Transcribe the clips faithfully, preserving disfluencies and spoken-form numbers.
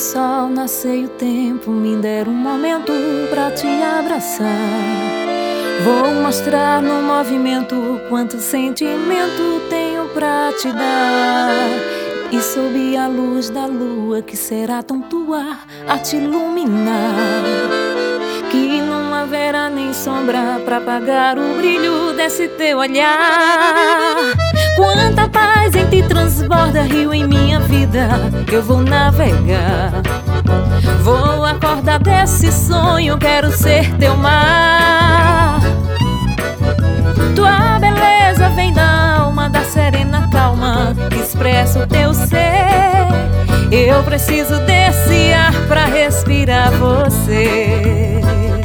sol nascer e o tempo me der um momento pra te abraçar, vou mostrar no movimento quanto sentimento tenho pra te dar. E sob a luz da lua que será tão tua a te iluminar, que não haverá nem sombra pra apagar o brilho desse teu olhar. Quanta paz em ti transborda, rio em minha vida, eu vou navegar, vou acordar desse sonho, quero ser teu mar. Tua beleza vem da alma, da serena calma que expressa o teu ser. Eu preciso desse ar pra respirar você.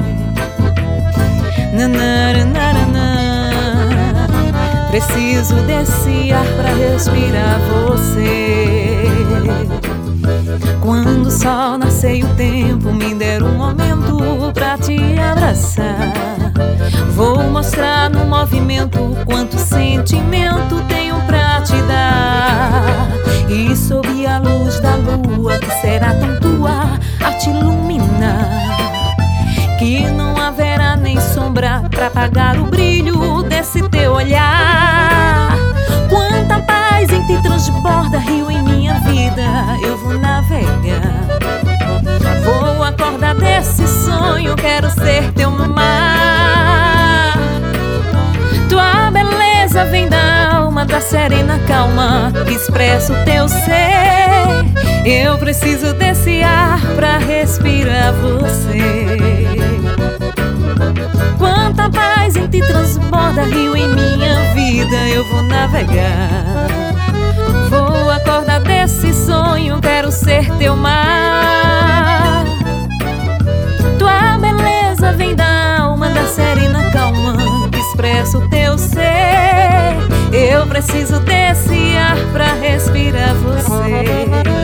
Nananana. Preciso desse ar pra respirar você. Quando o sol nascer e o tempo me der um momento pra te abraçar, vou mostrar no movimento quanto sentimento tenho pra te dar. E sob a luz da lua que será tão tua a te iluminar, que não haverá nem sombra pra apagar o brilho desse teu olhar. Quanta paz em ti transborda, rio em minha vida, eu vou navegar, vou acordar desse sonho, quero ser teu mar. Tua beleza vem da alma, da serena calma que expressa o teu ser. Eu preciso desse ar pra respirar você. Quanta paz em ti transborda, rio em minha vida, eu vou navegar, vou acordar desse sonho, quero ser teu mar. Tua beleza vem da alma, da serena calma que expressa o teu ser. Eu preciso desse ar pra respirar você.